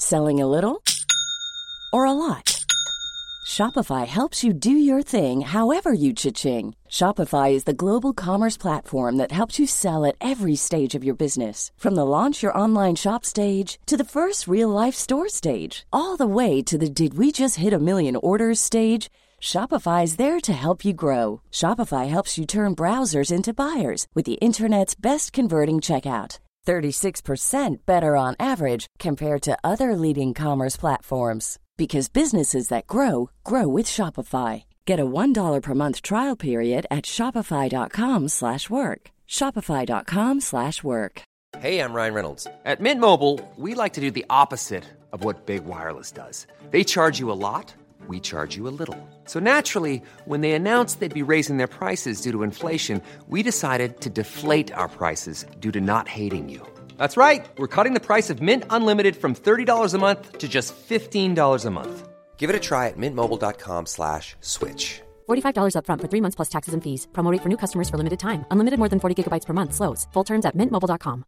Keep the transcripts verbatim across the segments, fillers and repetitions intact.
Selling a little or a lot? Shopify helps you do your thing however you cha-ching. Shopify is the global commerce platform that helps you sell at every stage of your business. From the launch your online shop stage to the first real-life store stage, all the way to the did we just hit a million orders stage. Shopify is there to help you grow. Shopify helps you turn browsers into buyers with the internet's best converting checkout. thirty-six percent better on average compared to other leading commerce platforms. Because businesses that grow, grow with Shopify. Get a one dollar per month trial period at shopify.com slash work. Shopify.com slash work. Hey, I'm Ryan Reynolds. At Mint Mobile, we like to do the opposite of what Big Wireless does. They charge you a lot, we charge you a little. So naturally, when they announced they'd be raising their prices due to inflation, we decided to deflate our prices due to not hating you. That's right. We're cutting the price of Mint Unlimited from thirty dollars a month to just fifteen dollars a month. Give it a try at mintmobile.com slash switch. forty-five dollars up front for three months plus taxes and fees. Promo rate for new customers for limited time. Unlimited more than forty gigabytes per month. Slows full terms at mint mobile dot com.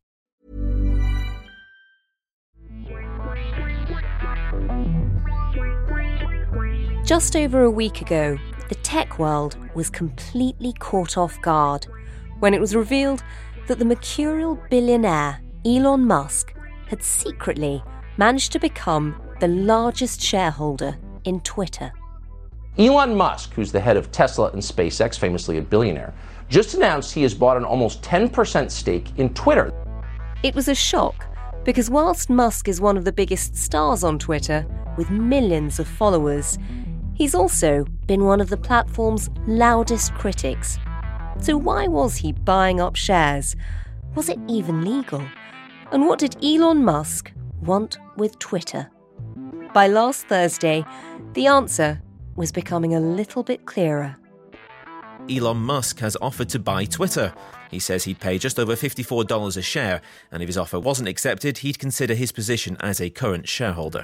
Just over a week ago, the tech world was completely caught off guard when it was revealed that the mercurial billionaire Elon Musk had secretly managed to become the largest shareholder in Twitter. Elon Musk, who's the head of Tesla and SpaceX, famously a billionaire, just announced he has bought an almost ten percent stake in Twitter. It was a shock because whilst Musk is one of the biggest stars on Twitter, with millions of followers, he's also been one of the platform's loudest critics. So why was he buying up shares? Was it even legal? And what did Elon Musk want with Twitter? By last Thursday, the answer was becoming a little bit clearer. Elon Musk has offered to buy Twitter. He says he'd pay just over fifty-four dollars a share, and if his offer wasn't accepted, he'd consider his position as a current shareholder.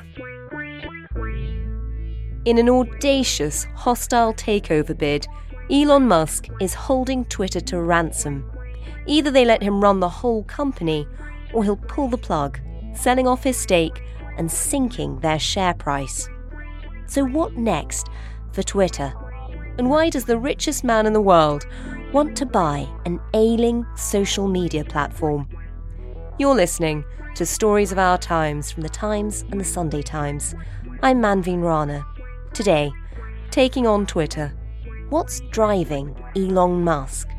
In an audacious, hostile takeover bid, Elon Musk is holding Twitter to ransom. Either they let him run the whole company, or he'll pull the plug, selling off his stake and sinking their share price. So what next for Twitter? And why does the richest man in the world want to buy an ailing social media platform? You're listening to Stories of Our Times from The Times and The Sunday Times. I'm Manveen Rana. Today, taking on Twitter. What's driving Elon Musk?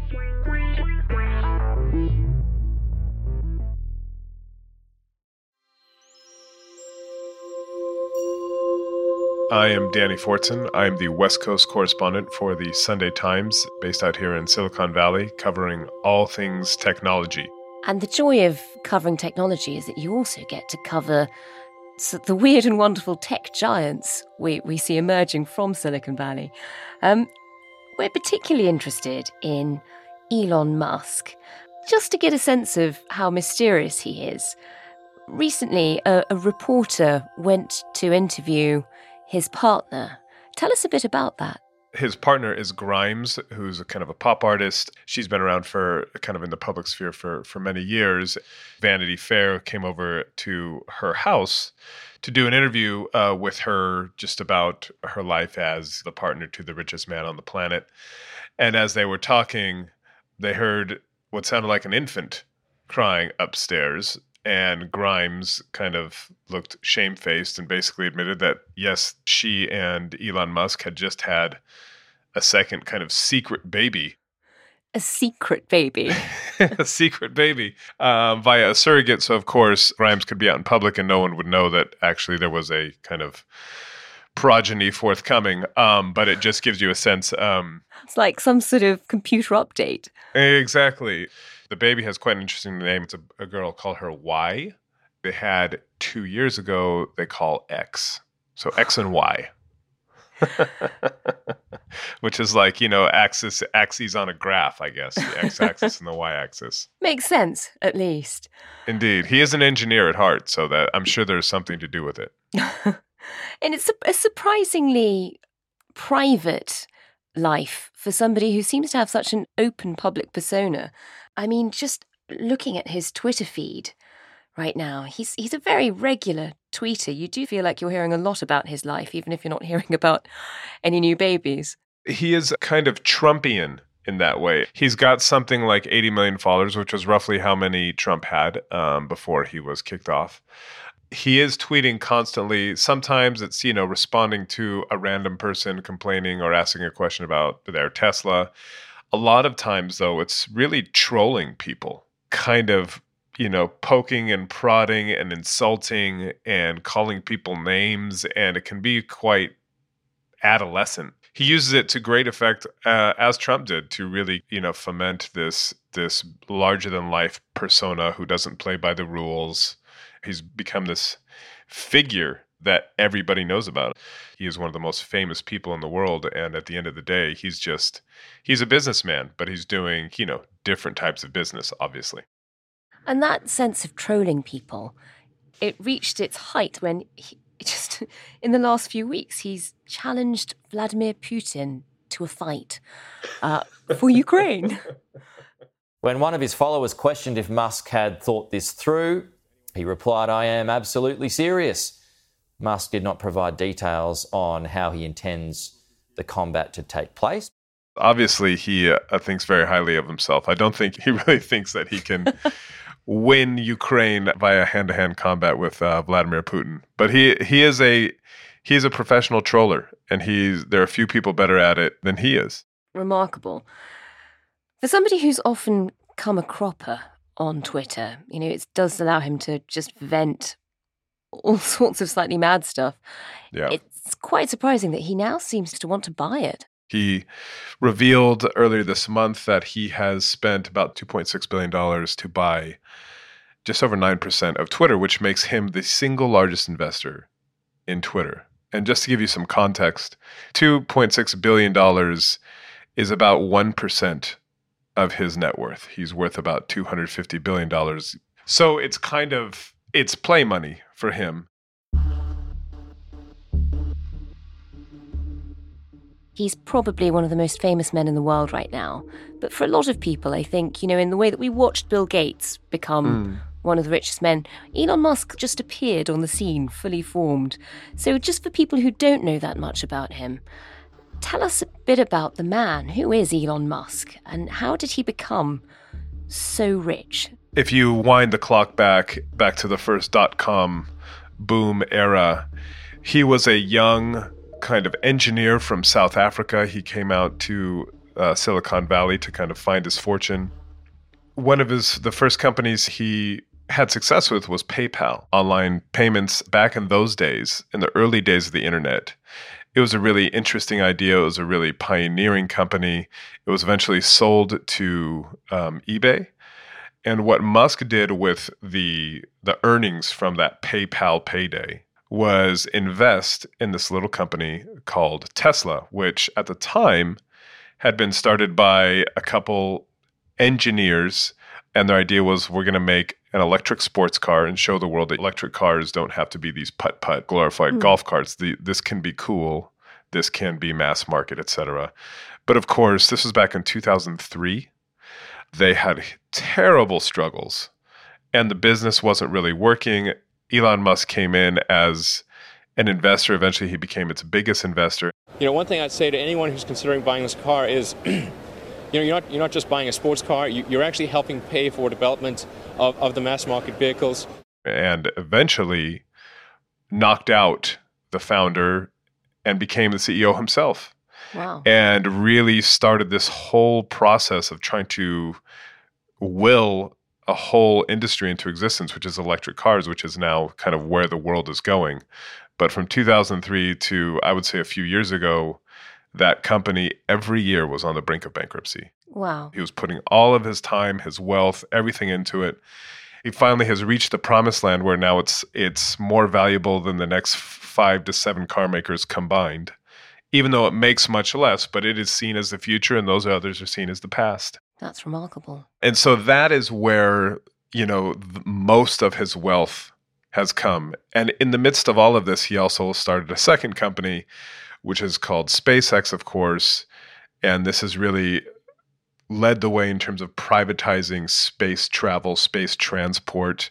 I am Danny Fortson. I am the West Coast correspondent for the Sunday Times, based out here in Silicon Valley, covering all things technology. And the joy of covering technology is that you also get to cover the weird and wonderful tech giants we, we see emerging from Silicon Valley. Um, we're particularly interested in Elon Musk, just to get a sense of how mysterious he is. Recently, a, a reporter went to interview his partner. Tell us a bit about that. His partner is Grimes, who's a kind of a pop artist. She's been around for kind of in the public sphere for, for many years. Vanity Fair came over to her house to do an interview uh, with her just about her life as the partner to the richest man on the planet. And as they were talking, they heard what sounded like an infant crying upstairs. And Grimes kind of looked shamefaced and basically admitted that, yes, she and Elon Musk had just had a second kind of secret baby. A secret baby? A secret baby um, via a surrogate. So, of course, Grimes could be out in public and no one would know that actually there was a kind of progeny forthcoming. Um, but it just gives you a sense. Um, it's like some sort of computer update. Exactly. The baby has quite an interesting name. It's a, a girl, call her Y. They had two years ago, they call X. So X and Y. Which is like, you know, axis, axes on a graph, I guess. The x-axis and the y-axis. Makes sense, at least. Indeed. He is an engineer at heart, so that I'm sure there's something to do with it. And it's a, a surprisingly private life for somebody who seems to have such an open public persona. I mean, just looking at his Twitter feed, right now. He's he's a very regular tweeter. You do feel like you're hearing a lot about his life, even if you're not hearing about any new babies. He is kind of Trumpian in that way. He's got something like eighty million followers, which was roughly how many Trump had um, before he was kicked off. He is tweeting constantly. Sometimes it's, you know, responding to a random person complaining or asking a question about their Tesla. A lot of times, though, it's really trolling people, kind of, you know, poking and prodding and insulting and calling people names. And it can be quite adolescent. He uses it to great effect, uh, as Trump did, to really, you know, foment this this larger-than-life persona who doesn't play by the rules. He's become this figure that everybody knows about. He is one of the most famous people in the world, and at the end of the day, he's just, he's a businessman, but he's doing, you know, different types of business, obviously. And that sense of trolling people, it reached its height when he, just in the last few weeks, he's challenged Vladimir Putin to a fight uh, for Ukraine. When one of his followers questioned if Musk had thought this through, he replied, "I am absolutely serious." Musk did not provide details on how he intends the combat to take place. Obviously, he uh, thinks very highly of himself. I don't think he really thinks that he can win Ukraine via hand-to-hand combat with uh, Vladimir Putin. But he he is a he is a professional troller, and he's there are a few people better at it than he is. Remarkable. For somebody who's often come a cropper on Twitter, you know, it does allow him to just vent all sorts of slightly mad stuff. Yeah. It's quite surprising that he now seems to want to buy it. He revealed earlier this month that he has spent about two point six billion dollars to buy just over nine percent of Twitter, which makes him the single largest investor in Twitter. And just to give you some context, two point six billion dollars is about one percent of his net worth. He's worth about two hundred fifty billion dollars. So it's kind of, it's play money for him. He's probably one of the most famous men in the world right now. But for a lot of people, I think, you know, in the way that we watched Bill Gates become mm. one of the richest men, Elon Musk just appeared on the scene, fully formed. So just for people who don't know that much about him, tell us a bit about the man. Who is Elon Musk, and how did he become so rich? If you wind the clock back, back to the first dot-com boom era, he was a young kind of engineer from South Africa. He came out to uh, Silicon Valley to kind of find his fortune. One of his the first companies he had success with was PayPal, online payments back in those days, in the early days of the internet. It was a really interesting idea. It was a really pioneering company. It was eventually sold to um, eBay. And what Musk did with the the earnings from that PayPal payday was invest in this little company called Tesla, which at the time had been started by a couple engineers. And their idea was, we're going to make an electric sports car and show the world that electric cars don't have to be these putt-putt glorified mm. golf carts. The, this can be cool. This can be mass market, et cetera. But of course, this was back in two thousand three. They had terrible struggles, and the business wasn't really working. Elon Musk came in as an investor. Eventually, he became its biggest investor. You know, one thing I'd say to anyone who's considering buying this car is, you know, you're not you're not just buying a sports car. You, you're actually helping pay for development of, of the mass market vehicles. And eventually knocked out the founder and became the C E O himself. Wow. And really started this whole process of trying to will a whole industry into existence, which is electric cars, which is now kind of where the world is going. But from two thousand three to, I would say, a few years ago, that company every year was on the brink of bankruptcy. Wow. He was putting all of his time, his wealth, everything into it. He finally has reached the promised land where now it's it's more valuable than the next five to seven car makers combined, even though it makes much less, but it is seen as the future and those others are seen as the past. That's remarkable. And so that is where, you know, the, most of his wealth has come. And in the midst of all of this, he also started a second company, which is called SpaceX, of course. And this has really led the way in terms of privatizing space travel, space transport.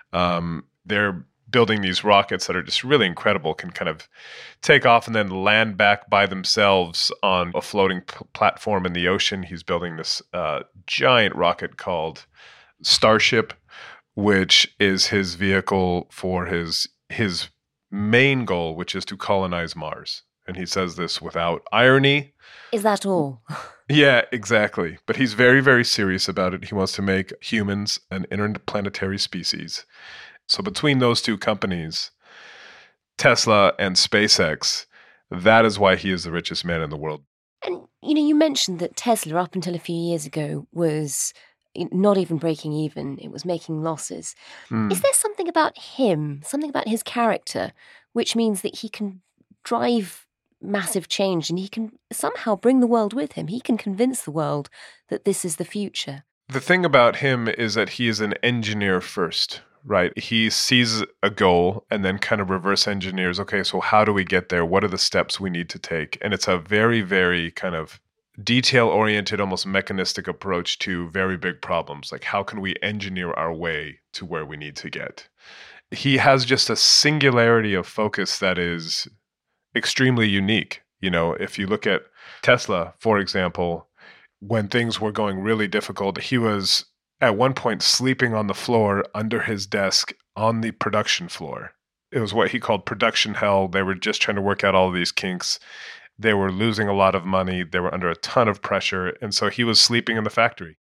Um, they're building these rockets that are just really incredible, can kind of take off and then land back by themselves on a floating p- platform in the ocean. He's building this uh, giant rocket called Starship, which is his vehicle for his his main goal, which is to colonize Mars. And he says this without irony. Is that all? Yeah, exactly. But he's very, very serious about it. He wants to make humans an interplanetary species. So between those two companies, Tesla and SpaceX, that is why he is the richest man in the world. And, you know, you mentioned that Tesla, up until a few years ago, was not even breaking even. It was making losses. Mm. Is there something about him, something about his character, which means that he can drive massive change and he can somehow bring the world with him? He can convince the world that this is the future. The thing about him is that he is an engineer first, right? He sees a goal and then kind of reverse engineers, okay, so how do we get there? What are the steps we need to take? And it's a very, very kind of detail-oriented, almost mechanistic approach to very big problems. Like, how can we engineer our way to where we need to get? He has just a singularity of focus that is extremely unique. You know, if you look at Tesla, for example, when things were going really difficult, he was at one point sleeping on the floor under his desk on the production floor. It was what he called production hell. They were just trying to work out all of these kinks. They were losing a lot of money. They were under a ton of pressure. And so he was sleeping in the factory.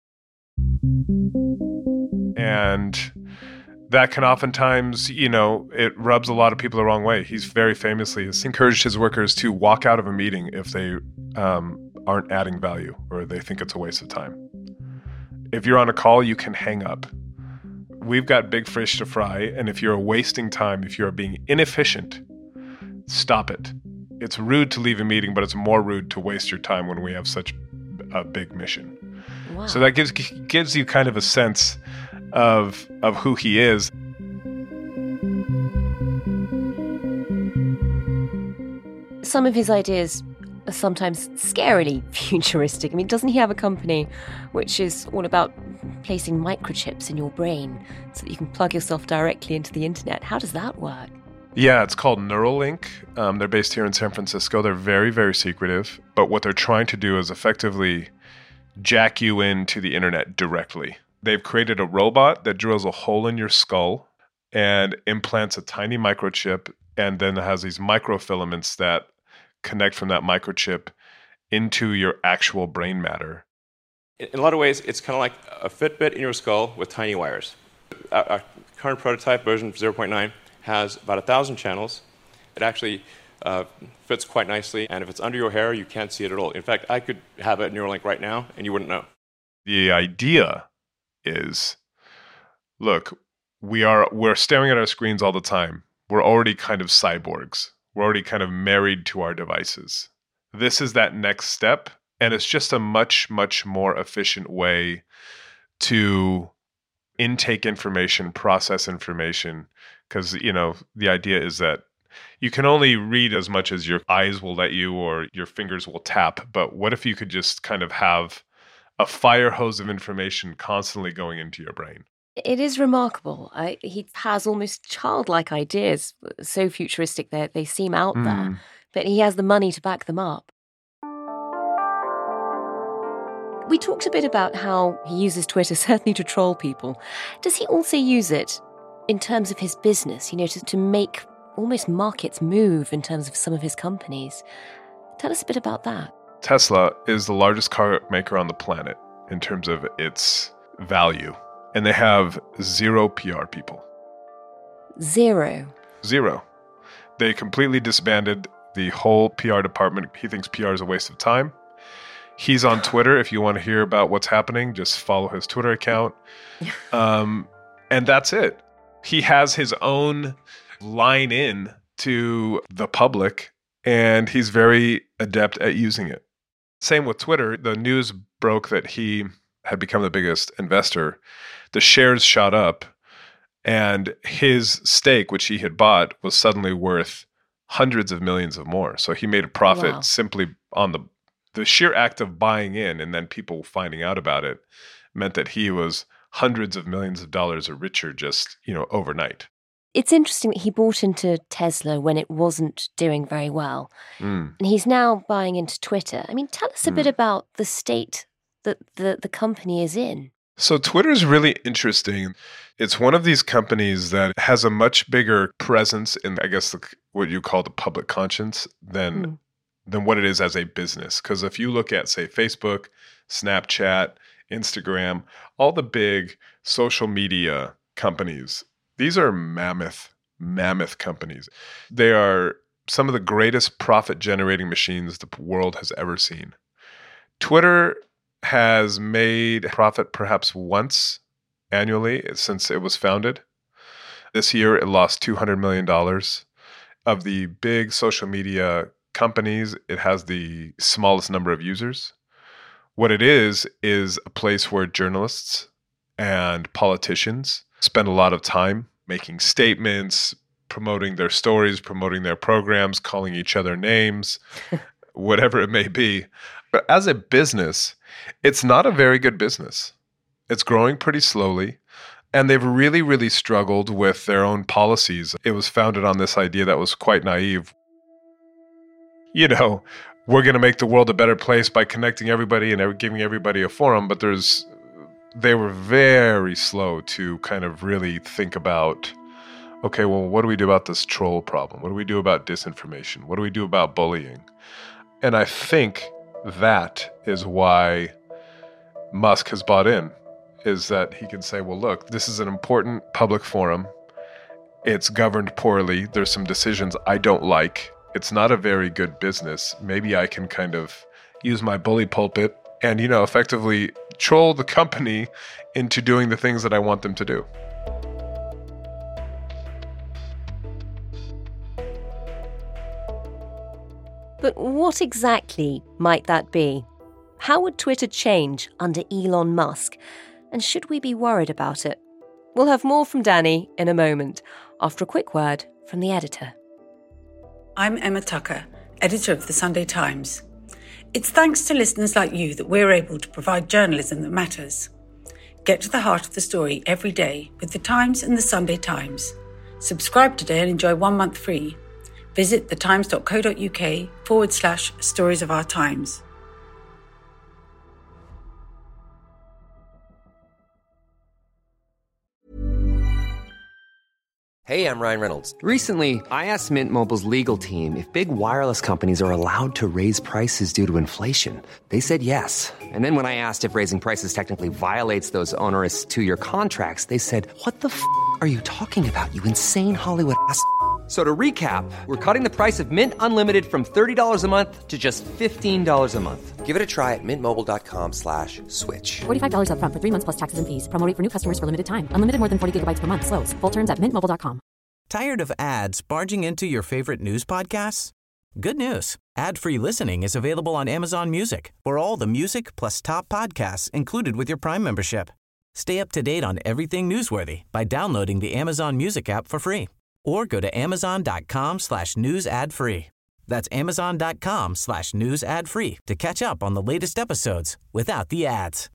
And that can oftentimes, you know, it rubs a lot of people the wrong way. He's very famously has encouraged his workers to walk out of a meeting if they um, aren't adding value or they think it's a waste of time. If you're on a call, you can hang up. We've got big fish to fry. And if you're wasting time, if you're being inefficient, stop it. It's rude to leave a meeting, but it's more rude to waste your time when we have such a big mission. Wow. So that gives gives you kind of a sense of of who he is. Some of his ideas are sometimes scarily futuristic. I mean, doesn't he have a company which is all about placing microchips in your brain so that you can plug yourself directly into the internet? How does that work? Yeah, it's called Neuralink. Um, they're based here in San Francisco. They're very, very secretive. But what they're trying to do is effectively jack you into the internet directly. They've created a robot that drills a hole in your skull and implants a tiny microchip, and then it has these microfilaments that connect from that microchip into your actual brain matter. In a lot of ways, it's kind of like a Fitbit in your skull with tiny wires. Our, our current prototype, version zero point nine, has about a thousand channels. It actually uh, fits quite nicely, and if it's under your hair, you can't see it at all. In fact, I could have a Neuralink right now, and you wouldn't know. The idea is, look, we are we're staring at our screens all the time. We're already kind of cyborgs. We're already kind of married to our devices. This is that next step, and it's just a much, much more efficient way to intake information, process information, because, you know, the idea is that you can only read as much as your eyes will let you or your fingers will tap. But what if you could just kind of have a fire hose of information constantly going into your brain? It is remarkable. I, he has almost childlike ideas, so futuristic that they seem out Mm. there, but he has the money to back them up. We talked a bit about how he uses Twitter certainly to troll people. Does he also use it in terms of his business, you know, to, to make almost markets move in terms of some of his companies? Tell us a bit about that. Tesla is the largest car maker on the planet in terms of its value. And they have zero P R people. Zero. Zero. They completely disbanded the whole P R department. He thinks P R is a waste of time. He's on Twitter. If you want to hear about what's happening, just follow his Twitter account. Um, and that's it. He has his own line in to the public, and he's very adept at using it. Same with Twitter. The news broke that he had become the biggest investor. The shares shot up, and his stake, which he had bought, was suddenly worth hundreds of millions of more. So he made a profit Wow. simply on the the sheer act of buying in, and then people finding out about it meant that he was hundreds of millions of dollars richer just, you know, overnight. It's interesting that he bought into Tesla when it wasn't doing very well. Mm. And he's now buying into Twitter. I mean, tell us a Mm. bit about the state that the, the company is in. So Twitter is really interesting. It's one of these companies that has a much bigger presence in, I guess, the, what you call the public conscience than Mm. than what it is as a business. Because if you look at, say, Facebook, Snapchat, Instagram, all the big social media companies, these are mammoth, mammoth companies. They are some of the greatest profit-generating machines the world has ever seen. Twitter has made profit perhaps once annually since it was founded. This year, it lost two hundred million dollars. Of the big social media companies, it has the smallest number of users. What it is, is a place where journalists and politicians spend a lot of time making statements, promoting their stories, promoting their programs, calling each other names, whatever it may be. But as a business, it's not a very good business. It's growing pretty slowly, and they've really, really struggled with their own policies. It was founded on this idea that was quite naive. You know, we're going to make the world a better place by connecting everybody and giving everybody a forum, but there's they were very slow to kind of really think about, okay, well, what do we do about this troll problem? What do we do about disinformation? What do we do about bullying? And I think that is why Musk has bought in, is that he can say, well, look, this is an important public forum. It's governed poorly. There's some decisions I don't like. It's not a very good business. Maybe I can kind of use my bully pulpit and, you know, effectively troll the company into doing the things that I want them to do. But what exactly might that be? How would Twitter change under Elon Musk? And should we be worried about it? We'll have more from Danny in a moment, after a quick word from the editor. I'm Emma Tucker, editor of The Sunday Times. It's thanks to listeners like you that we're able to provide journalism that matters. Get to the heart of the story every day with The Times and The Sunday Times. Subscribe today and enjoy one month free. Visit thetimes.co.uk forward slash stories of our times. Hey, I'm Ryan Reynolds. Recently, I asked Mint Mobile's legal team if big wireless companies are allowed to raise prices due to inflation. They said yes. And then when I asked if raising prices technically violates those onerous two-year contracts, they said, what the f*** are you talking about, you insane Hollywood ass f- So to recap, we're cutting the price of Mint Unlimited from thirty dollars a month to just fifteen dollars a month. Give it a try at mintmobile.com slash switch. forty-five dollars up front for three months plus taxes and fees. Promo rate for new customers for limited time. Unlimited more than forty gigabytes per month. Slows full terms at mint mobile dot com. Tired of ads barging into your favorite news podcasts? Good news. Ad-free listening is available on Amazon Music for all the music plus top podcasts included with your Prime membership. Stay up to date on everything newsworthy by downloading the Amazon Music app for free or go to amazon.com slash news ad free. That's amazon.com slash news ad free to catch up on the latest episodes without the ads.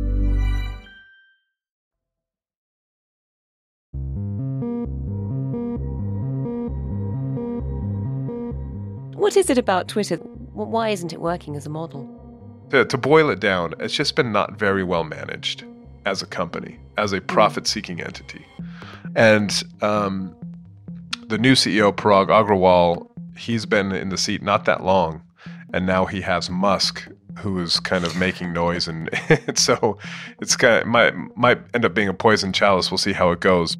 What is it about Twitter? Why isn't it working as a model? To, to boil it down, it's just been not very well managed as a company, as a profit-seeking entity. And um, the new C E O, Parag Agrawal, he's been in the seat not that long, and now he has Musk, who is kind of making noise, and so it's kind of might might end up being a poison chalice. We'll see how it goes.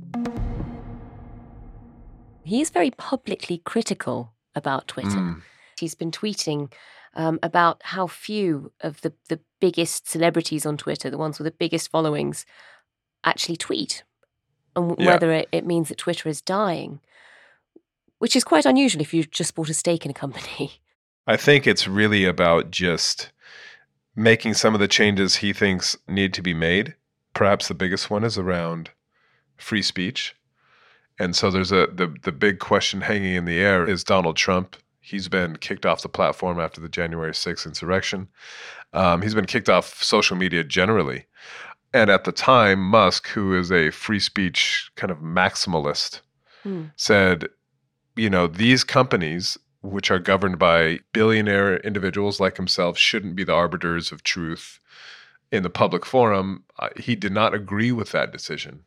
He's very publicly critical about Twitter. Mm. He's been tweeting um, about how few of the, the biggest celebrities on Twitter, the ones with the biggest followings, actually tweet, and Yeah. whether it, it means that Twitter is dying, which is quite unusual if you've just bought a stake in a company. I think it's really about just making some of the changes he thinks need to be made. Perhaps the biggest one is around free speech. And so there's a the, the big question hanging in the air is Donald Trump. He's been kicked off the platform after the January sixth insurrection. Um, he's been kicked off social media generally. And at the time, Musk, who is a free speech kind of maximalist, hmm. said, you know, these companies, which are governed by billionaire individuals like himself, shouldn't be the arbiters of truth in the public forum. Uh, he did not agree with that decision.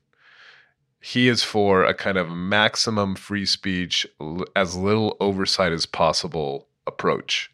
He is for a kind of maximum free speech, l- as little oversight as possible approach.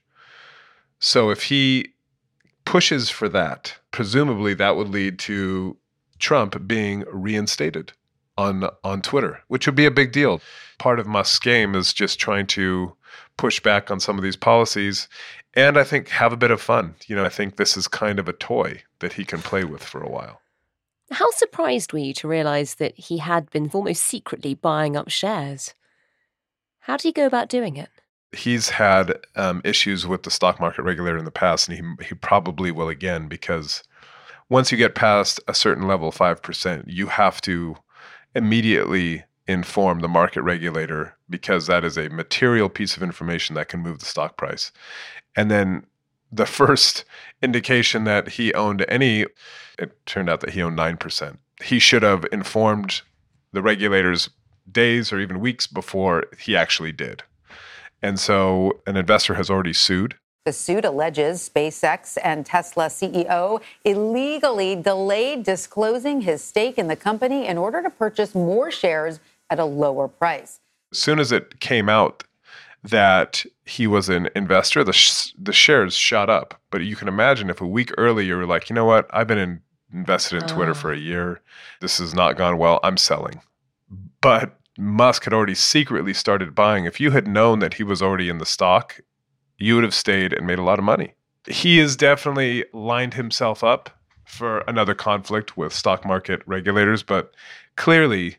So if he pushes for that, presumably that would lead to Trump being reinstated on on Twitter, which would be a big deal. Part of Musk's game is just trying to push back on some of these policies and I think have a bit of fun. You know, I think this is kind of a toy that he can play with for a while. How surprised were you to realise that he had been almost secretly buying up shares? How did he go about doing it? He's had um, issues with the stock market regulator in the past, and he he probably will again, because once you get past a certain level, five percent, you have to immediately inform the market regulator, because that is a material piece of information that can move the stock price. And then the first indication that he owned any, it turned out that he owned nine percent. He should have informed the regulators days or even weeks before he actually did. And so an investor has already sued. The suit alleges SpaceX and Tesla C E O illegally delayed disclosing his stake in the company in order to purchase more shares at a lower price. As soon as it came out that he was an investor, the sh- the shares shot up. But you can imagine if a week earlier you were like, you know what, I've been in, invested in Twitter oh. for a year. This has not gone well. I'm selling. But Musk had already secretly started buying. If you had known that he was already in the stock, you would have stayed and made a lot of money. He has definitely lined himself up for another conflict with stock market regulators, but clearly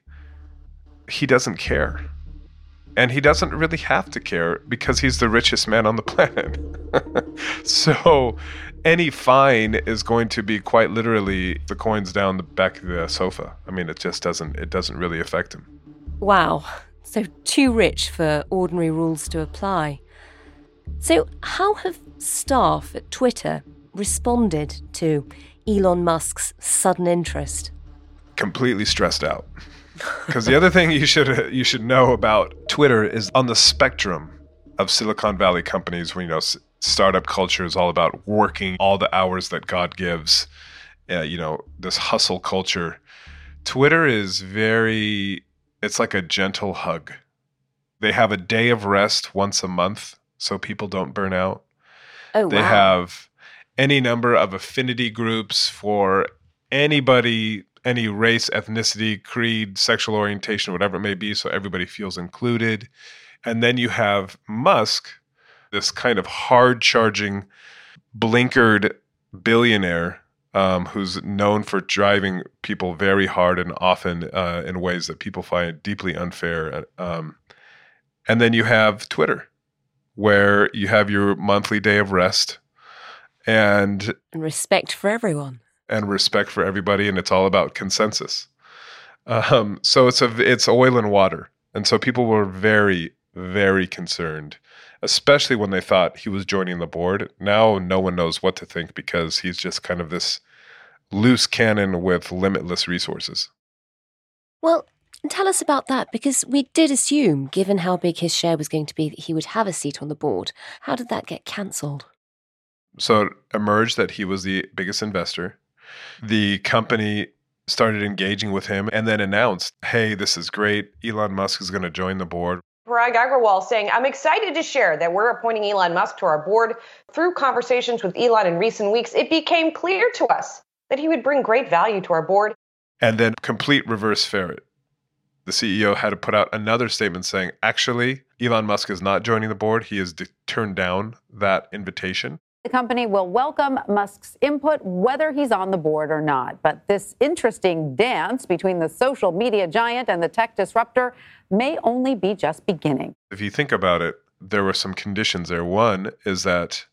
he doesn't care. And he doesn't really have to care because he's the richest man on the planet. So any fine is going to be quite literally the coins down the back of the sofa. I mean, it just doesn't, it doesn't really affect him. Wow. So too rich for ordinary rules to apply. So how have staff at Twitter responded to Elon Musk's sudden interest? Completely stressed out. Because the other thing you should you should know about Twitter is on the spectrum of Silicon Valley companies, where, you know, startup culture is all about working all the hours that God gives, uh, you know, this hustle culture. Twitter is very, it's like a gentle hug. They have a day of rest once a month so people don't burn out. Oh, wow. They have any number of affinity groups for anybody, any race, ethnicity, creed, sexual orientation, whatever it may be, so everybody feels included. And then you have Musk, this kind of hard-charging, blinkered billionaire um, who's known for driving people very hard and often uh, in ways that people find deeply unfair. Um, and then you have Twitter, where you have your monthly day of rest and, and respect for everyone. And respect for everybody, and it's all about consensus. Um, so it's a it's oil and water, and so people were very, very concerned, especially when they thought he was joining the board. Now no one knows what to think because he's just kind of this loose cannon with limitless resources. Well, tell us about that, because we did assume, given how big his share was going to be, that he would have a seat on the board. How did that get cancelled? So it emerged that he was the biggest investor. The company started engaging with him and then announced, hey, this is great. Elon Musk is going to join the board. Parag Agrawal saying, I'm excited to share that we're appointing Elon Musk to our board. Through conversations with Elon in recent weeks, it became clear to us that he would bring great value to our board. And then complete reverse ferret. The C E O had to put out another statement saying, actually, Elon Musk is not joining the board. He has de- turned down that invitation. The company will welcome Musk's input, whether he's on the board or not. But this interesting dance between the social media giant and the tech disruptor may only be just beginning. If you think about it, there were some conditions there. One is that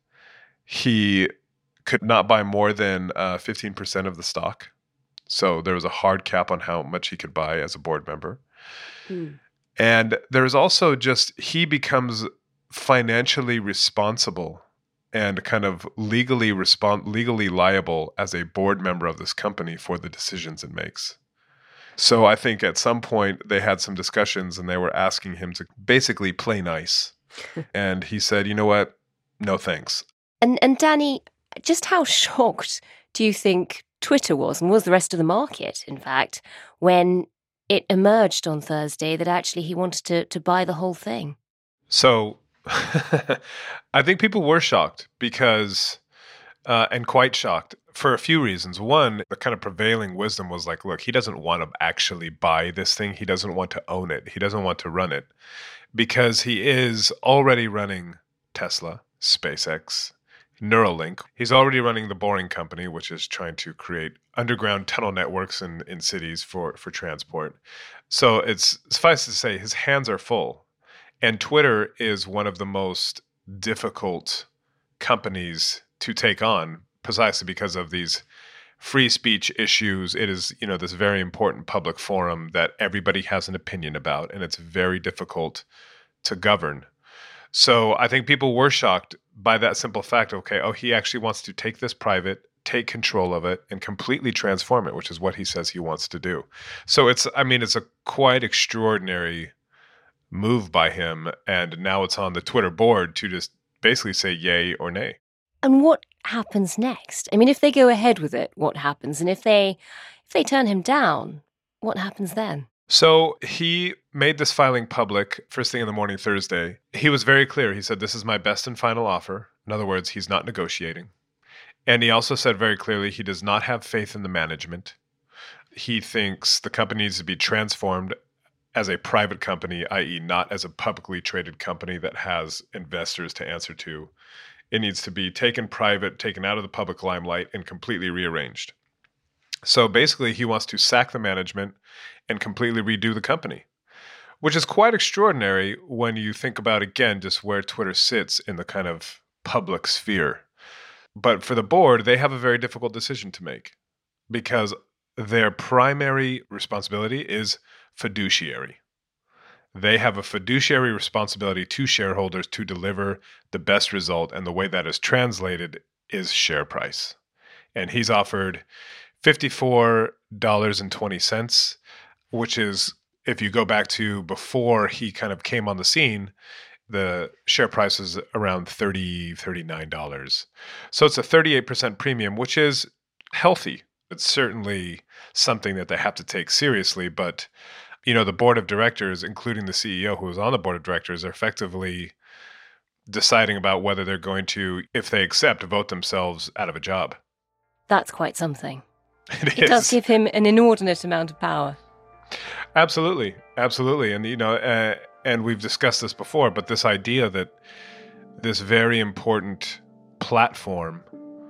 he could not buy more than uh, fifteen percent of the stock. So there was a hard cap on how much he could buy as a board member. Mm. And there was also just, he becomes financially responsible and kind of legally respond legally liable as a board member of this company for the decisions it makes. So I think at some point they had some discussions and they were asking him to basically play nice. And he said, you know what? No thanks. And and Danny, just how shocked do you think Twitter was, and was the rest of the market, in fact, when it emerged on Thursday that actually he wanted to, to buy the whole thing? So I think people were shocked because, uh, and quite shocked for a few reasons. One, the kind of prevailing wisdom was like, look, he doesn't want to actually buy this thing. He doesn't want to own it. He doesn't want to run it because he is already running Tesla, SpaceX, Neuralink. He's already running the Boring Company, which is trying to create underground tunnel networks in, in cities for, for transport. So it's suffice to say his hands are full. And Twitter is one of the most difficult companies to take on precisely because of these free speech issues. It is, you know, this very important public forum that everybody has an opinion about, and it's very difficult to govern. So I think people were shocked by that simple fact. Okay, oh, he actually wants to take this private, take control of it, and completely transform it, which is what he says he wants to do. So it's, I mean, it's a quite extraordinary move by him, and now it's on the Twitter board to just basically say yay or nay. And what happens next? I mean, if they go ahead with it, what happens? And if they if they turn him down, what happens then? So he made this filing public first thing in the morning Thursday. He was very clear. He said, this is my best and final offer. In other words, he's not negotiating. And he also said very clearly he does not have faith in the management. He thinks the company needs to be transformed as a private company, that is not as a publicly traded company that has investors to answer to. It needs to be taken private, taken out of the public limelight, and completely rearranged. So basically, he wants to sack the management and completely redo the company, which is quite extraordinary when you think about, again, just where Twitter sits in the kind of public sphere. But for the board, they have a very difficult decision to make because their primary responsibility is fiduciary. They have a fiduciary responsibility to shareholders to deliver the best result, and the way that is translated is share price. And he's offered fifty-four dollars and twenty cents, which is, if you go back to before he kind of came on the scene, the share price is around thirty dollars, thirty-nine dollars. So it's a thirty-eight percent premium, which is healthy. It's certainly something that they have to take seriously, but you know, the board of directors, including the C E O who was on the board of directors, are effectively deciding about whether they're going to, if they accept, vote themselves out of a job. That's quite something. It, it does give him an inordinate amount of power. Absolutely. Absolutely. And, you know, uh, and we've discussed this before, but this idea that this very important platform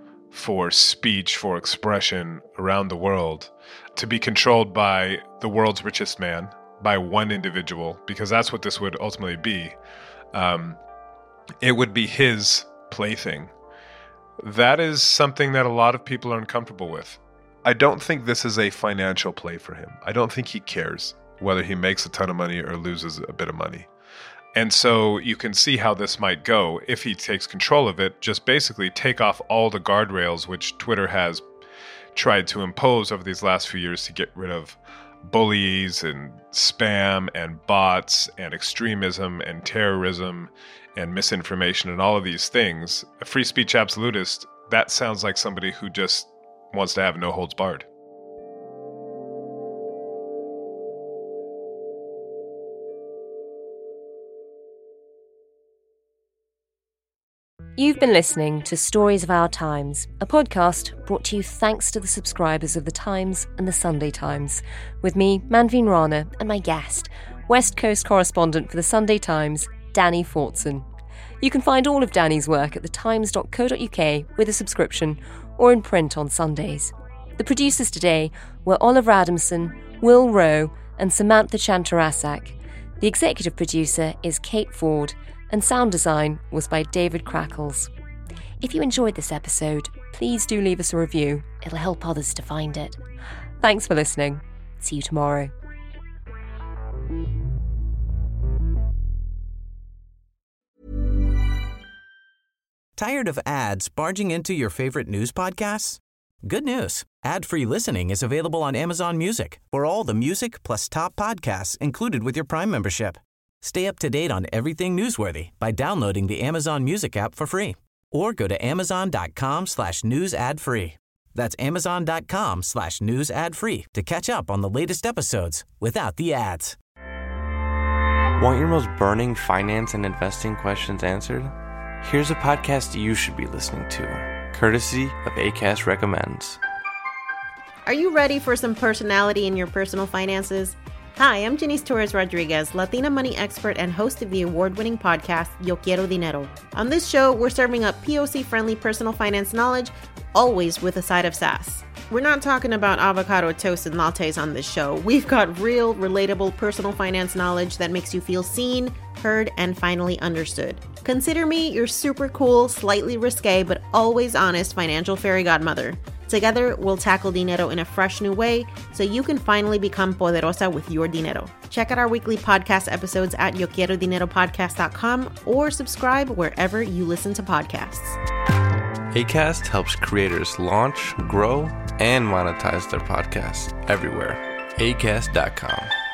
for speech, for expression around the world, to be controlled by the world's richest man, by one individual, because that's what this would ultimately be. Um, it would be his plaything. That is something that a lot of people are uncomfortable with. I don't think this is a financial play for him. I don't think he cares whether he makes a ton of money or loses a bit of money. And so you can see how this might go if he takes control of it. Just basically take off all the guardrails which Twitter has tried to impose over these last few years to get rid of bullies and spam and bots and extremism and terrorism and misinformation and all of these things. A free speech absolutist, that sounds like somebody who just wants to have no holds barred. You've been listening to Stories of Our Times, a podcast brought to you thanks to the subscribers of The Times and The Sunday Times, with me, Manveen Rana, and my guest, West Coast correspondent for The Sunday Times, Danny Fortson. You can find all of Danny's work at the times dot co dot uk with a subscription or in print on Sundays. The producers today were Oliver Adamson, Will Rowe, and Samantha Chantarasak. The executive producer is Kate Ford, and sound design was by David Crackles. If you enjoyed this episode, please do leave us a review. It'll help others to find it. Thanks for listening. See you tomorrow. Tired of ads barging into your favorite news podcasts? Good news. Ad-free listening is available on Amazon Music for all the music plus top podcasts included with your Prime membership. Stay up to date on everything newsworthy by downloading the Amazon Music app for free or go to amazon.com slash news ad free. That's amazon.com slash news ad free to catch up on the latest episodes without the ads. Want your most burning finance and investing questions answered? Here's a podcast you should be listening to, courtesy of Acast Recommends. Are you ready for some personality in your personal finances? Hi, I'm Janice Torres Rodriguez, Latina money expert and host of the award-winning podcast, Yo Quiero Dinero. On this show, we're serving up P O C-friendly personal finance knowledge, always with a side of sass. We're not talking about avocado toast and lattes on this show. We've got real, relatable personal finance knowledge that makes you feel seen, heard, and finally understood. Consider me your super cool, slightly risque, but always honest financial fairy godmother. Together, we'll tackle dinero in a fresh new way so you can finally become poderosa with your dinero. Check out our weekly podcast episodes at yo quiero dinero podcast dot com or subscribe wherever you listen to podcasts. Acast helps creators launch, grow, and monetize their podcasts everywhere. acast dot com.